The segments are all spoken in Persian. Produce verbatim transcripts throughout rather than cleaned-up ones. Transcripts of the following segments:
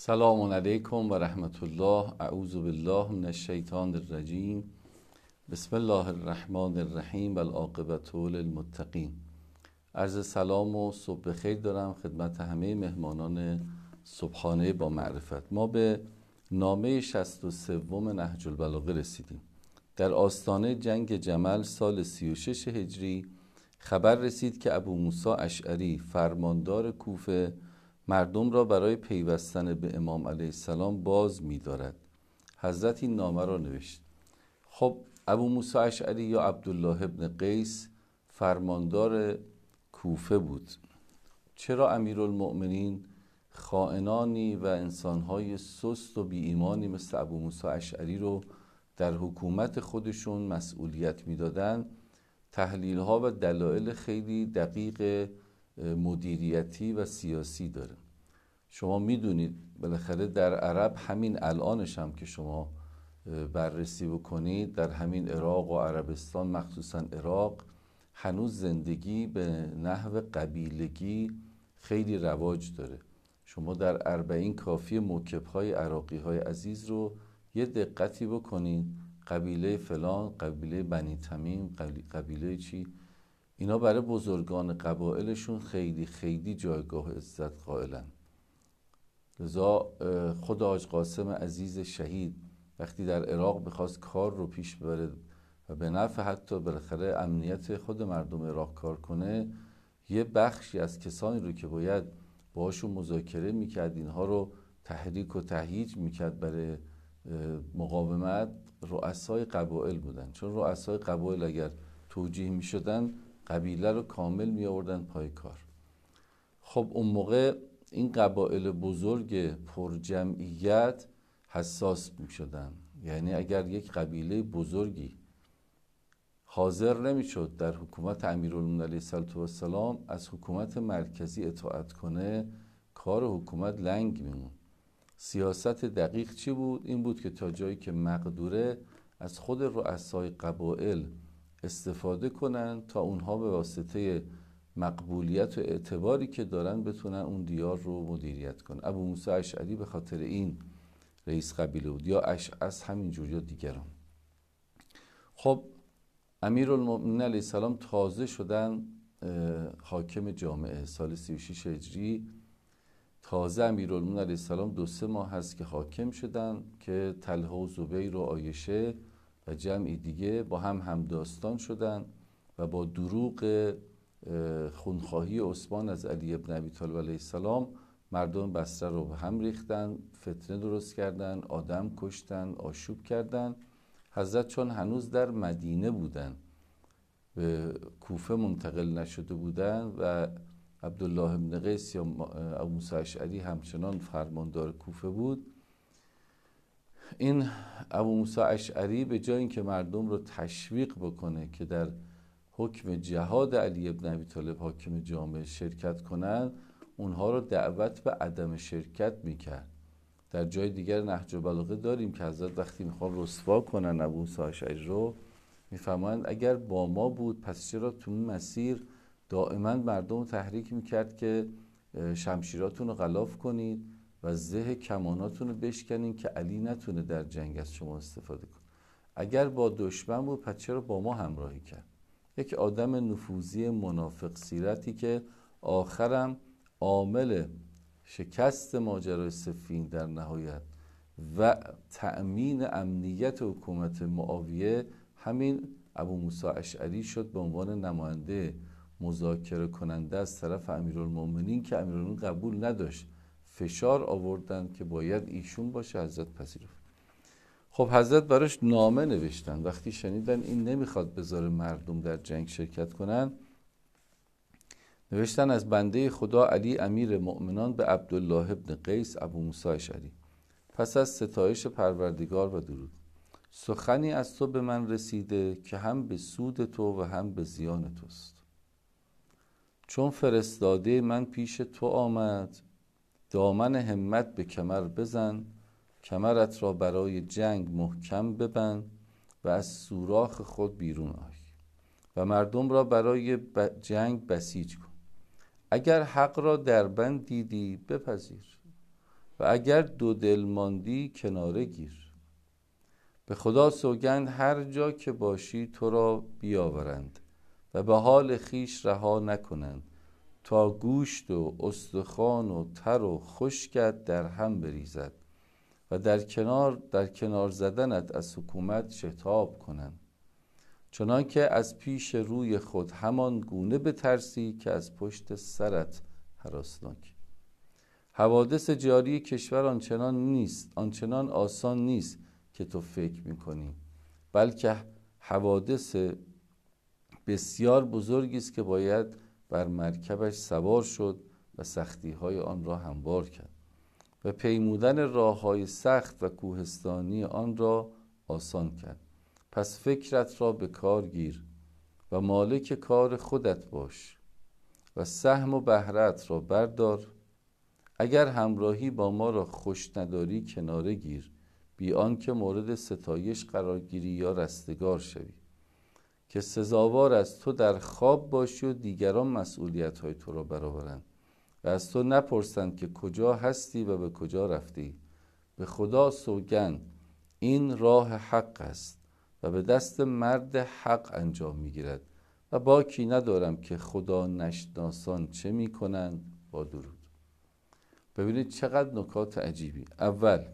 سلام علیکم و رحمت الله. اعوذ بالله من الشیطان الرجیم. بسم الله الرحمن الرحیم و العاقبة للمتقین. عرض سلام و صبح بخیر دارم خدمت همه مهمانان صبحانه با معرفت. ما به نامه شصت و سوم نهج البلاغه رسیدیم. در آستانه جنگ جمل سال سی و شش هجری خبر رسید که ابو موسی اشعری فرماندار کوفه مردم را برای پیوستن به امام علیه السلام باز می دارد. حضرت این نامه را نوشت. خب ابو موسی اشعری یا عبدالله ابن قیس فرماندار کوفه بود. چرا امیرالمؤمنین خائنانی و انسانهای سست و بی ایمانی مثل ابو موسی اشعری رو در حکومت خودشون مسئولیت می دادن؟ تحلیل ها و دلایل خیلی دقیق مدیریتی و سیاسی داره. شما میدونید بالاخره در عرب همین الانش هم که شما بررسی بکنید، در همین عراق و عربستان مخصوصا عراق هنوز زندگی به نحو قبیلگی خیلی رواج داره. شما در اربعین کافی موکب‌های عراقی‌های عزیز رو یه دقتی بکنید، قبیله فلان، قبیله بنی تمیم، قبیله چی، اینا برای بزرگان قبایلشون خیلی خیلی جایگاه عزت قائلن. لذا خود حاج قاسم عزیز شهید وقتی در عراق بخواست کار رو پیش ببره و به نفع حتی بالاخره امنیت خود مردم عراق کار کنه، یه بخشی از کسانی رو که باید باهاشون مذاکره میکرد، اینها رو تحریک و تهییج میکرد برای مقاومت، رؤسای قبایل بودن. چون رؤسای قبایل اگر توجیه میشدن قبیله رو کامل می آوردن پای کار. خب اون موقع این قبایل بزرگ پر جمعیت حساس می شدن. یعنی اگر یک قبیله بزرگی حاضر نمی شد در حکومت امیرالمومنین علیه السلام از حکومت مرکزی اطاعت کنه، کار حکومت لنگ می مون. سیاست دقیق چی بود؟ این بود که تا جایی که مقدوره از خود رؤسای قبایل استفاده کنن تا اونها به واسطه مقبولیت و اعتباری که دارن بتونن اون دیار رو مدیریت کنن. ابو موسی اشعری به خاطر این رئیس قبیله بود، یا اشعث همینجور یا دیگران. خب امیرالمؤمنین علیه السلام تازه شدن حاکم جامعه سال سی و شش هجری. تازه امیرالمؤمنین علیه السلام دو سه ماه هست که حاکم شدن که طلحه و زبیر و عایشه و جمعی دیگه با هم همداستان شدن و با دروغ خونخواهی عثمان از علی ابن ابی طالب علیه السلام مردم بصره رو به هم ریختن، فتنه درست کردن، آدم کشتن، آشوب کردن. حضرت چون هنوز در مدینه بودن، به کوفه منتقل نشده بودن و عبدالله ابن قیس یا ابو موسی اشعری همچنان فرماندار کوفه بود، این ابو موسی اشعری به جای اینکه مردم رو تشویق بکنه که در حکم جهاد علی ابن ابی طالب حاکم جامعه شرکت کنن، اونها رو دعوت به عدم شرکت میکرد. در جای دیگر نهج البلاغه داریم که حضرت وقتی میخوان رسوا کنن ابو موسی اشعری رو میفهمند اگر با ما بود پس چرا تو این مسیر دائما مردم رو تحریک میکرد که شمشیراتون رو غلاف کنید و زه کماناتون رو بشکنید که علی نتونه در جنگ از شما استفاده کنه. اگر با دشمن بود پس چرا با ما همراهی کرد؟ یک آدم نفوذی منافق سیرتی که آخرم عامل شکست ماجرای صفین در نهایت و تأمین امنیت حکومت معاویه همین ابو موسی اشعری شد به عنوان نماینده مذاکره کننده از طرف امیرالمؤمنین که امیرالمؤمنین قبول نداشت، فشار آوردن که باید ایشون باشه. حضرت پذیرفت. خب حضرت براش نامه نوشتن. وقتی شنیدن این نمیخواد بذاره مردم در جنگ شرکت کنن، نوشتن از بنده خدا علی امیر مؤمنان به عبدالله ابن قیس ابو موسی اشعری، پس از ستایش پروردگار و درود، سخنی از تو به من رسیده که هم به سود تو و هم به زیان توست. چون فرستاده من پیش تو آمد، دامن همت به کمر بزن، کمرت را برای جنگ محکم ببند و از سوراخ خود بیرون آی و مردم را برای جنگ بسیج کن. اگر حق را در بند دیدی بپذیر و اگر دو دل ماندی کناره گیر. به خدا سوگند هر جا که باشی تو را بیاورند و به حال خیش رها نکنند تا گوشت و استخوان و تر و خشکت در هم بریزد و در کنار در کنار زدنت از حکومت شتاب کنند، چنان که از پیش روی خود همان گونه بترسی که از پشت سرت هراسناک. حوادث جاری کشور آنچنان نیست آنچنان آسان نیست که تو فکر میکنی، بلکه حوادث بسیار بزرگی است که باید بر مرکبش سوار شد و سختی‌های آن را هموار کرد و پیمودن راه‌های سخت و کوهستانی آن را آسان کرد. پس فکرت را به کار گیر و مالک کار خودت باش و سهم و بهره‌ات را بردار. اگر همراهی با ما را خوش نداری کناره گیر، بی آنکه مورد ستایش قرار گیری یا رستگار شوی، که سزاوار از تو در خواب باشی و دیگران مسئولیت‌های تو را برآورند و از تو نپرسند که کجا هستی و به کجا رفتی. به خدا سوگند این راه حق است و به دست مرد حق انجام میگیرد و باکی ندارم که خدا نشناسان چه میکنند. با درود. ببینید چقدر نکات عجیبی. اول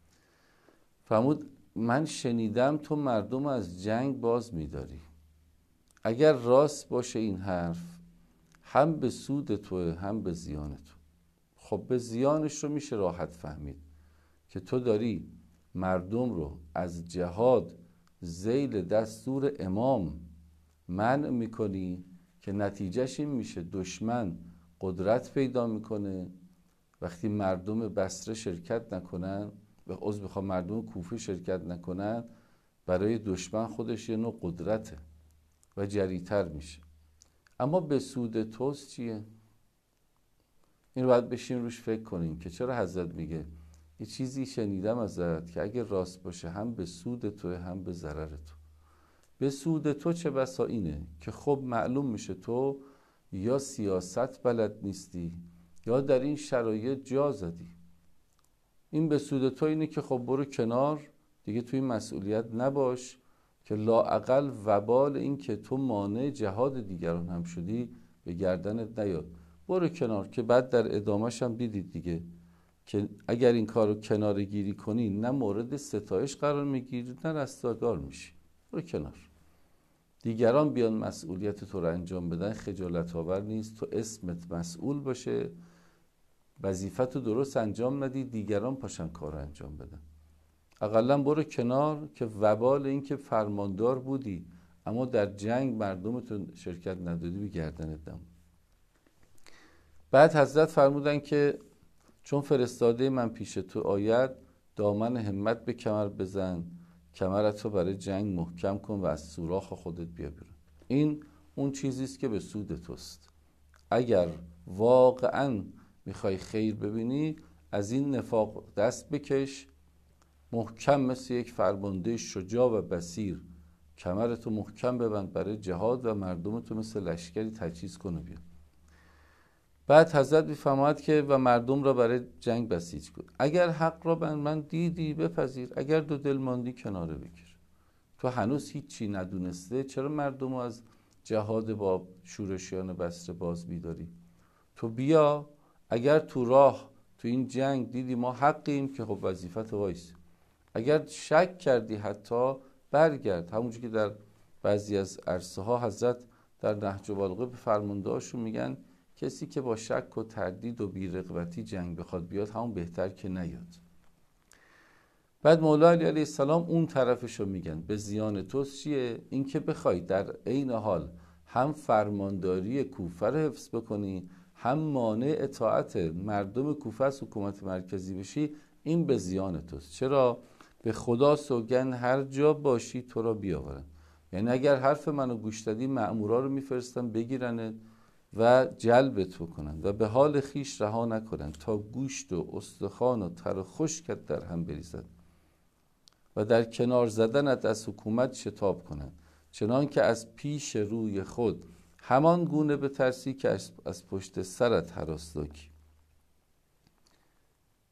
فرمود من شنیدم تو مردم از جنگ باز میداری. اگر راست باشه این حرف، هم به سود توه هم به زیان تو. خب به زیانش رو میشه راحت فهمید که تو داری مردم رو از جهاد ذیل دستور امام منع میکنی که نتیجهش این میشه دشمن قدرت پیدا میکنه. وقتی مردم بصره شرکت نکنن، به عضو بخواه مردم کوفه شرکت نکنن، برای دشمن خودش یه نوع قدرته و جریتر میشه. اما به سود توست چیه؟ این رو باید بشین روش فکر کنیم که چرا حضرت میگه یه چیزی شنیدم ازت که اگه راست باشه هم به سود توه هم به ضرر تو. به سود تو چه بسا اینه که خب معلوم میشه تو یا سیاست بلد نیستی یا در این شرایط جا زدی. این به سود تو اینه که خب برو کنار دیگه، توی مسئولیت نباش که لااقل وبال این که تو مانع جهاد دیگران هم شدی به گردنت نیاد. برو کنار که بعد در ادامهش هم دیدید دیگه که اگر این کار رو کنار گیری کنی نه مورد ستایش قرار میگیری نه رستگار میشی. برو کنار، دیگران بیان مسئولیت تو رو انجام بدن خجالت آور نیست. تو اسمت مسئول باشه، وظیفت رو درست انجام ندی، دیگران پاشن کار رو انجام بدن. اقلا برو کنار که وبال این که فرماندار بودی اما در جنگ مردمتون شرکت ندادی به گردنت نمون. بعد حضرت فرمودن که چون فرستاده من پیش تو آید دامن همت به کمر بزن، کمرت رو برای جنگ محکم کن و از سوراخ خودت بیا بیرون. این اون چیزیست که به سود توست. اگر واقعا میخوای خیر ببینی از این نفاق دست بکش، محکم مثل یک فرمانده شجاع و بصیر کمرتو محکم ببند برای جهاد و مردمتو مثل لشکری تجهیز کن و بیا. بعد حضرت میفرماید که و مردم را برای جنگ بسیج کن. اگر حق را بر من دیدی بپذیر، اگر دو دل ماندی کناره بگیر. تو هنوز هیچی ندونسته چرا مردم رو از جهاد با شورشیان بصره باز میداری؟ تو بیا، اگر تو راه تو این جنگ دیدی ما حقیم که خب وظیفت وایس. اگر شک کردی حتی برگرد. همونجور که در بعضی از عرصه ها حضرت در نهج البلاغه به فرمانده هاشون میگن کسی که با شک و تردید و بی‌رغبتی جنگ بخواد بیاد همون بهتر که نیاد. بعد مولا علی علیه السلام اون طرفشو میگن به زیان توست چیه؟ این که بخوای در عین حال هم فرمانداری کوفه رو حفظ بکنی هم مانع اطاعت مردم کوفه از حکومت مرکزی بشی، این به زیان توست. چرا؟ به خدا سوگند هر جا باشی تو را بیاورن. یعنی اگر حرف منو گوش دادی مأمورا رو میفرستن بگیرن و جلبت بکنن و به حال خیش رها نکنن تا گوشت و استخوان و تر و خشکت در هم بریزد و در کنار زدنت از حکومت شتاب کنن، چنان که از پیش روی خود همان گونه بترسی که از پشت سرت هراسناکی.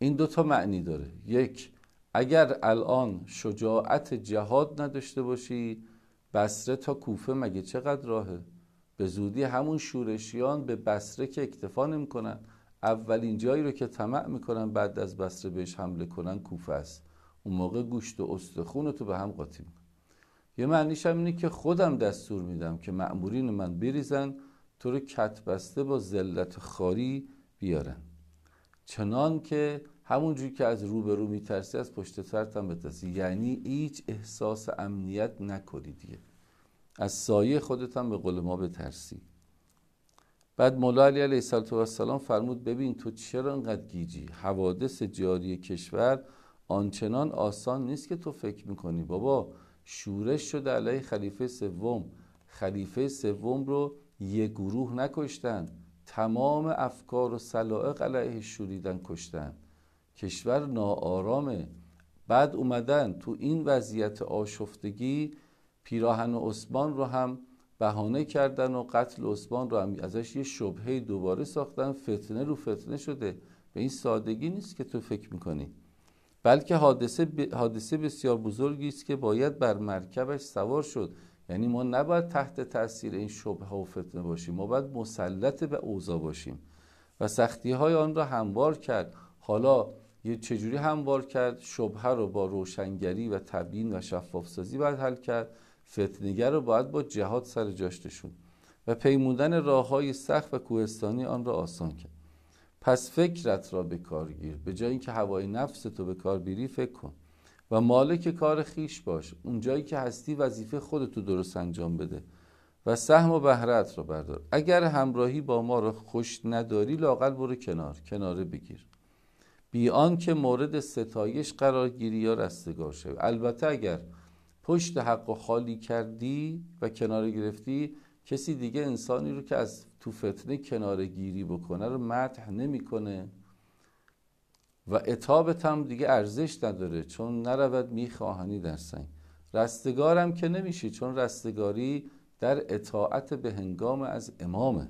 این دوتا معنی داره. یک، اگر الان شجاعت جهاد نداشته باشی، بصره تا کوفه مگه چقدر راهه؟ به زودی همون شورشیان به بصره که اکتفا نمی‌کنن، اولین جایی رو که طمع میکنن بعد از بصره بهش حمله کنن کوفه است. اون موقع گوشت و استخون تو به هم قاطی میکنن. یه معنیش هم اینه که خودم دستور میدم که مأمورین من بریزن تو رو کت بسته با ذلت خاری بیارن، چنان که همونجوری که از روبرو میترسی از پشت سرت هم بترسی. یعنی هیچ احساس امنیت نکنی دیگه، از سایه خودت هم به قول ما بترسی. بعد مولا علی علیه السلام فرمود ببین تو چرا انقدر گیجی؟ حوادث جاری کشور آنچنان آسان نیست که تو فکر میکنی. بابا شورش شده علیه خلیفه سوم، خلیفه سوم رو یه گروه نکشتن، تمام افکار و سلائق علیه شوریدن کشتن، کشور ناآرامه. بعد اومدن تو این وضعیت آشفتگی پیراهن عثمان رو هم بهانه کردن و قتل عثمان رو هم ازش یه شبهه دوباره ساختن. فتنه رو فتنه شده. به این سادگی نیست که تو فکر میکنی، بلکه حادثه ب... حادثه بسیار بزرگی است که باید بر مرکبش سوار شد. یعنی ما نباید تحت تاثیر این شبهه و فتنه باشیم، ما باید مسلط به اوضاع باشیم و سختی های آن را هموار کرد. حالا یه چجوری هموار کرد؟ شبهه رو با روشنگری و تبیین و شفاف سازی باید حل کرد، فتنه‌گر رو باید با جهاد سر جاش نشوند و پیمودن راه‌های سخت و کوهستانی آن را آسان کرد. پس فکرت را به کار گیر، به جای اینکه هوای نفس تو به کار بیاری فکر کن و مالک کار خیش باش. اون جایی که هستی وظیفه خودتو درست انجام بده و سهم و بهره‌ات رو بردار. اگر همراهی با ما رو خوش نداری لااقل برو کنار، کناره بگیر، بی آن که مورد ستایش قرار گیری یا رستگار شوی. البته اگر پشت حق و خالی کردی و کناره گرفتی، کسی دیگه انسانی رو که از تو فتنه کناره گیری بکنه رو مدح نمیکنه و عتابت هم دیگه ارزش نداره، چون نرود میخ آهنی در سنگ. رستگارم که نمیشی، چون رستگاری در اطاعت به هنگام از امامه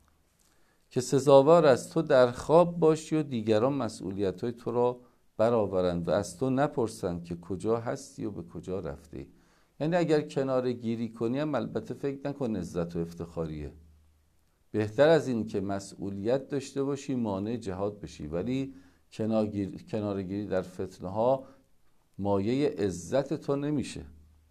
که سزاوار از تو در خواب باشی و دیگران مسئولیت های تو را برآورند و از تو نپرسند که کجا هستی و به کجا رفتی. یعنی اگر کناره گیری کنی هم البته فکر نکن عزت و افتخاریه، بهتر از این که مسئولیت داشته باشی مانع جهاد بشی، ولی کناره گیری در فتنه ها مایه عزت تو نمیشه.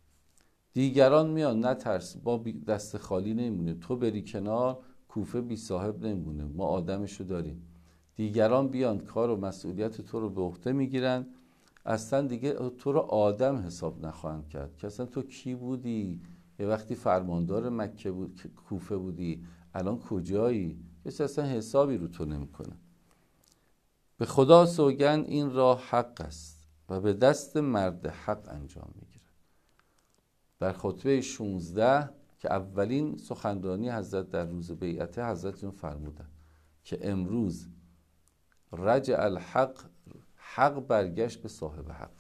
دیگران میان نترس، با دست خالی نمیمونه، تو بری کنار کوفه بی صاحب نمیمونه، ما آدمشو داریم. دیگران بیان کار و مسئولیت تو رو به عهده میگیرن، اصلا دیگه تو رو آدم حساب نخواهند کرد که اصلا تو کی بودی؟ یه وقتی فرماندار مکه بود، کوفه بودی، الان کجایی؟ کسی اصلا حسابی رو تو نمیکنه. به خدا سوگند این راه حق است و به دست مرد حق انجام میگیره. در خطبه شانزده که اولین سخنرانی حضرت در روز بیعت، حضرت اینو فرمودن که امروز رجع الحق، حق برگشت به صاحب حق.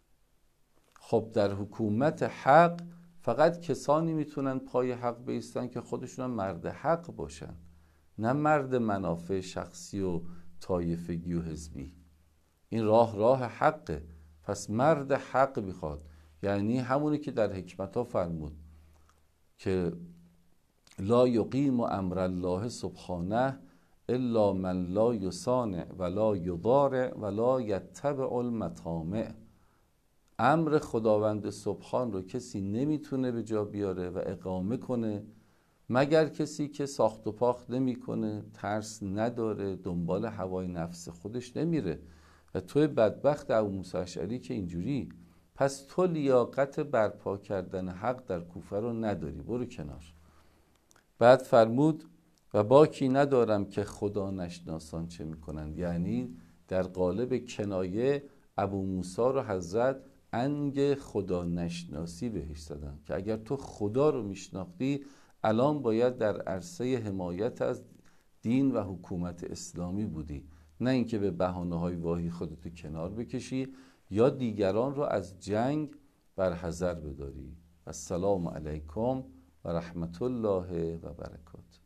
خب در حکومت حق فقط کسانی میتونن پای حق بایستن که خودشون مرد حق باشن، نه مرد منافع شخصی و طایفگی و حزبی. این راه راه حقه. پس مرد حق میخواد، یعنی همونی که در حکمت ها فرمود که لا یقیم امر الله سبحانه الا من لا یصانع ولا یضارع ولا یتبع المطامع. امر خداوند سبحان رو کسی نمیتونه به جا بیاره و اقامه کنه مگر کسی که ساخت و پاخت نمیکنه، ترس نداره، دنبال هوای نفس خودش نمیره. و توی بدبخت ابو موسی اشعری که اینجوری، پس تو لیاقت برپا کردن حق در کوفه رو نداری، برو کنار. بعد فرمود و باکی ندارم که خدا نشناسان چه میکنند. یعنی در قالب کنایه ابو موسی رو حضرت انگ خدا نشناسی بهش زدن که اگر تو خدا رو میشناختی الان باید در عرصه حمایت از دین و حکومت اسلامی بودی، نه اینکه به بهانه‌های واهی خودتو کنار بکشی یا دیگران رو از جنگ برحذر بداری. السلام علیکم و رحمت الله و برکاته.